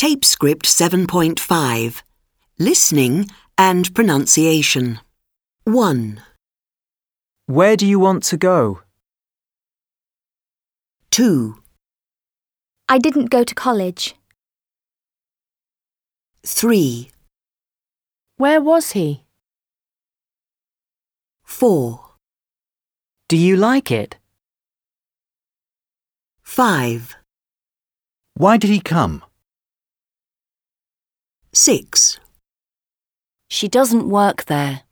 Tape script 7.5. Listening and pronunciation. 1, Where do you want to go? 2, I didn't go to college. 3, Where was he? 4, Do you like it? 5, Why did he come? 6. She doesn't work there.